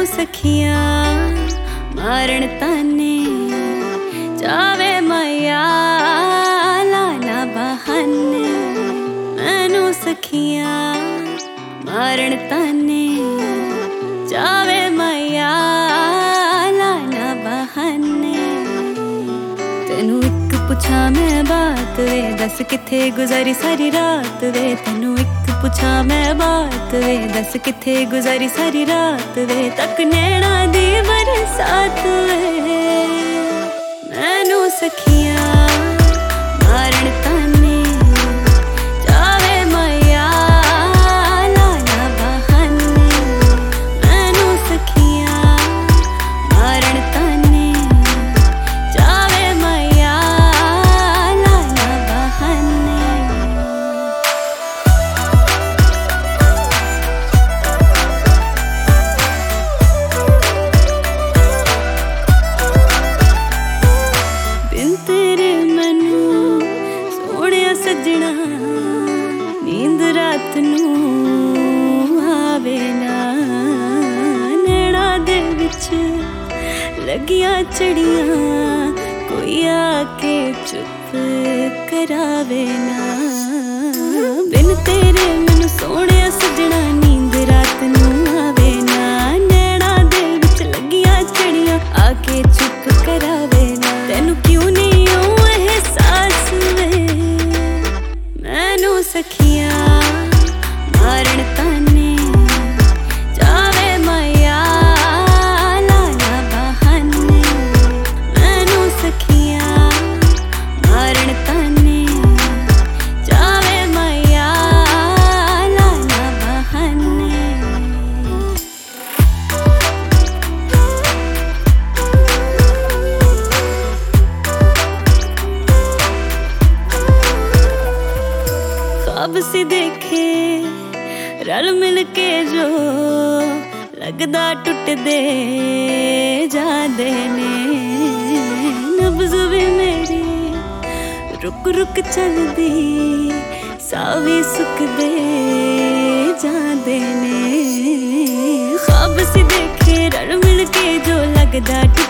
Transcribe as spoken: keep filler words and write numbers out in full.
सखिया मारण ताने जावे मैया लाना बहाने। मैनू सखिया मारण ताने जावे मैया लाना बहाने। तेनू एक पुछा मैं बात वे दस किथे गुजारी सारी रात वे। तेनू एक पुछा मैं बात वे दस किथे गुजारी सारी रात वे। तक नैना दी बरसात वे मैनू सखिया मारण ताने जावे मैया लाना बहाने। मैनू सखिया मारण ताने जावे मैया लाना बहाने। सजना नींद रात नू आवे ना। नैना दे विच लगिया चढ़िया कोई आके चुप करावे ना। बिन तेरे मैनू सोहणिया सजना नींद रात नू आवे ना। नैना दे विच लगिया चढ़िया आके चुप करावे ना। तेनू क्यों नहीं ओ एहसास वे मैनू सखिया मारण ताने जावे मैया लाना बहाने। मैनू सखिया मारण ताने जावे मैया लाना बहाने। ख्वाब सी देखे रल मिल के जो लगदा टुट दे जादे ने। नब्ज़ भी मेरी रुक रुक चलदी सावी सुख दे जादे ने। ख्वाब सी देखे रल मिल के जो लगदा